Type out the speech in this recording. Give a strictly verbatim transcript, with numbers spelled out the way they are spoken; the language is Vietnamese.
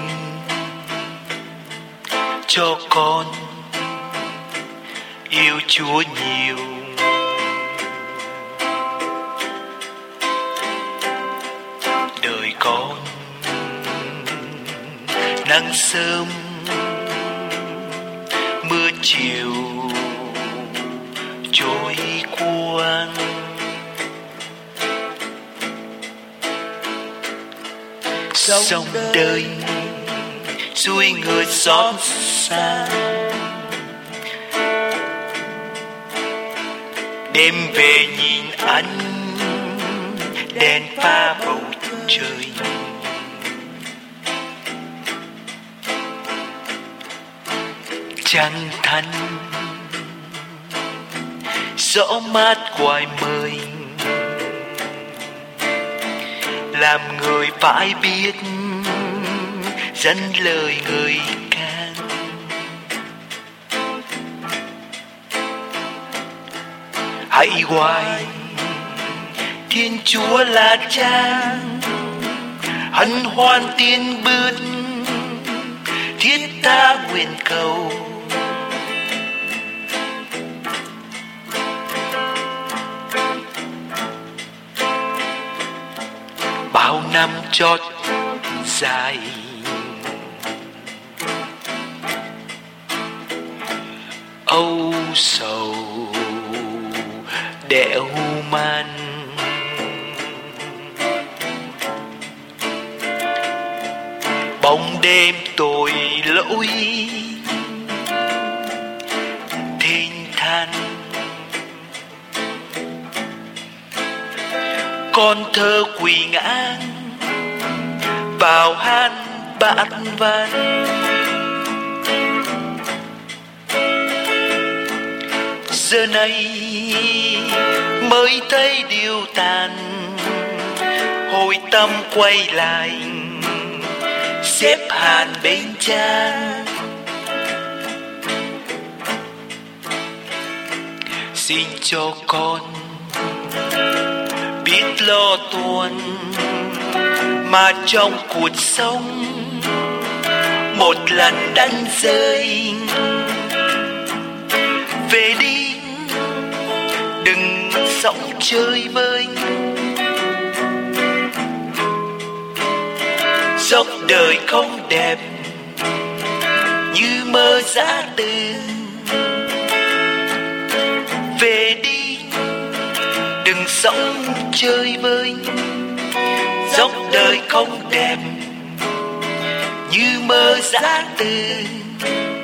cho con yêu Chúa nhiều. Đời con nắng sớm mưa chiều trôi qua, sông đời xuôi người xót xa. Đêm về nhìn anh đèn pha bầu trời, trăng thanh gió mát ngoài mời, làm người phải biết dẫn lời người ca. Hãy hoài Thiên Chúa là Cha, hân hoan tiến bước thiết tha nguyện cầu. Bao năm trót dài âu sầu đẽo man, bóng đêm tội lỗi thênh thang. Con thơ quỳ ngã vào hát bát van, giờ này mới thấy điều tàn. Hồi tâm quay lại xếp hàng bên Cha, xin cho con biết lo toan mà trong cuộc sống một lần đánh rơi. Về đi đừng sống chơi vơi, dốc đời không đẹp như mơ dã từ. Về đi đừng sống chơi vơi, dốc đời không đẹp như mơ dã từ.